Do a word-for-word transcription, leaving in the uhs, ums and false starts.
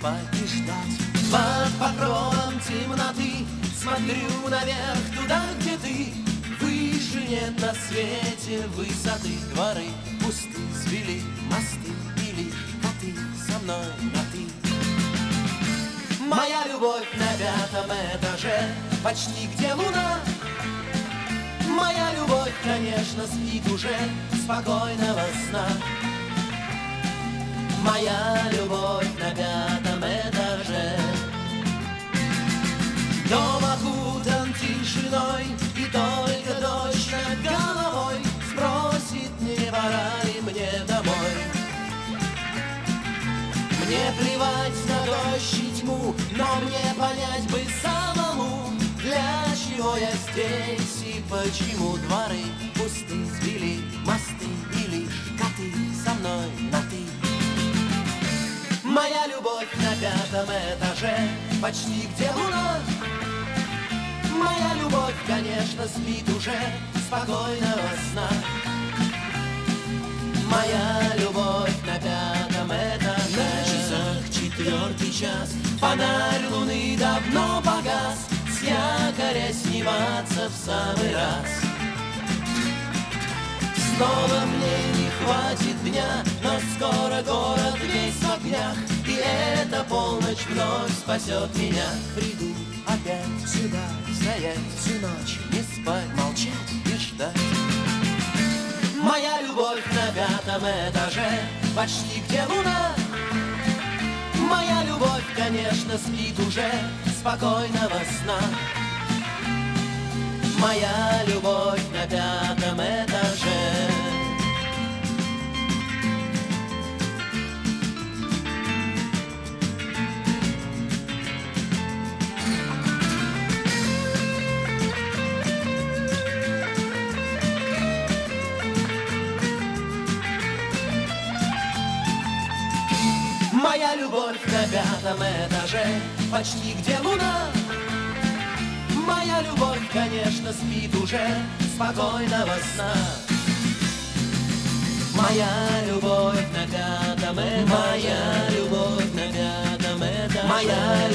спать и ждать. Под покровом темноты смотрю наверх, туда, где ты. Выше нет на свете высоты. Дворы пусты, свели мосты, и лишь коты со мной на ты. Моя любовь на пятом этаже, почти где луна. Моя любовь, конечно, спит уже, спокойного сна. Моя любовь на пятом этаже. Дом окутан тишиной, и только дождь над головой спросит, не пора ли мне домой. Мне плевать на дождь и тьму, но мне понять бы самому, для чего я здесь и почему дворы пусты, свели мосты, и лишь коты со мной на ты. Моя любовь на пятом этаже, почти где луна. Моя любовь, конечно, спит уже, спокойного сна. Моя любовь на пятом этаже. На часах четвертый час, фонарь луны давно погас, с якоря сниматься в самый раз. Снова мне не хватит дня, но скоро город весь в огнях, и эта полночь вновь спасет меня. Приду опять сюда, стоять всю ночь, не спать, молчать и ждать. Моя любовь на пятом этаже, почти где луна. Моя любовь, конечно, спит уже, спокойного сна. Моя любовь на пятом этаже. Моя любовь на пятом этаже, почти где луна. Моя любовь, конечно, спит уже, спокойного сна. Моя любовь на пятом этаже. Моя любовь на пятом этаже. Моя